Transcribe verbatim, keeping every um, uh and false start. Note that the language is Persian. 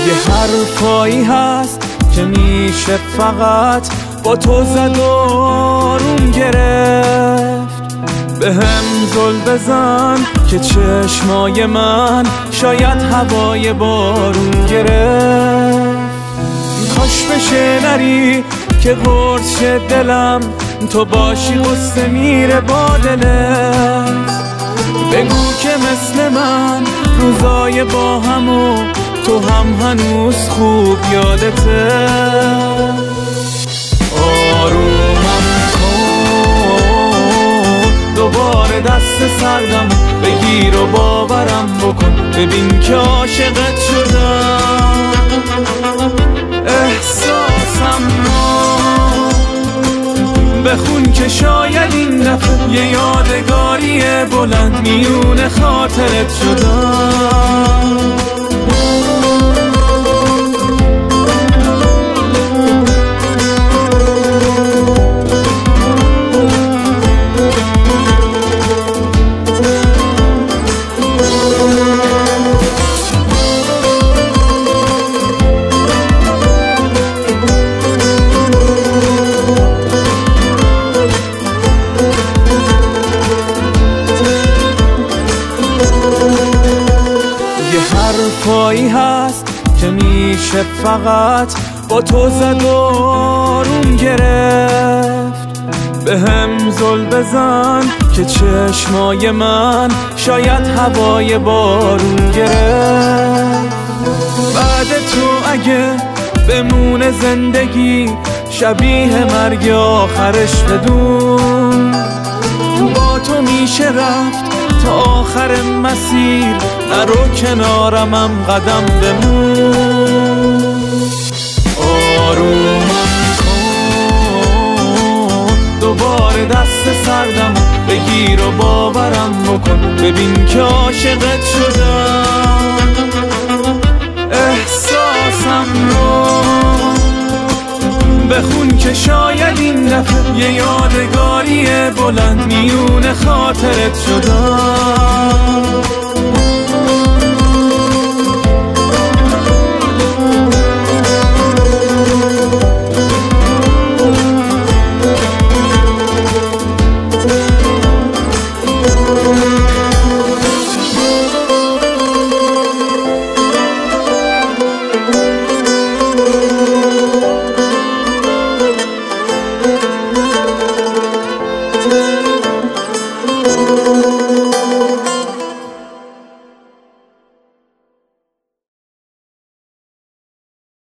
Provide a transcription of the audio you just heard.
یه حرفایی هست که میشه فقط با تو زد و آروم گرفت. به هم زل بزن که چشمای من شاید هوای بارون گرفت. کاش بشه نری که قرص شه دلم، تو باشی قصه میره با دلت. بگو که مثل من روزای با هم و تو هم هنوز خوب یادته. آرومم کن دوباره دست سردم بگیر و باورم بکن، ببین که عاشقت شدم. احساسم بخون که شاید این دفعه یه یادگاری بلند میون خاطرت شدم. حرفایی هست که میشه فقط با تو زد و آروم گرفت. به هم زل بزن که چشمای من شاید هوای بارون گرفت. بعد تو اگه بمونه زندگی شبیه مرگ آخرش بدون، با تو میشه رفت تا آخر مسیر، نرو کنارمم قدم بمون. آرومم کن دوباره دست سردم بگیر و باورم بکن، ببین که عاشقت شدم. احساسم رو بخون که شاید این دفعه یه یادگاری بلند میون خاطرت شدم.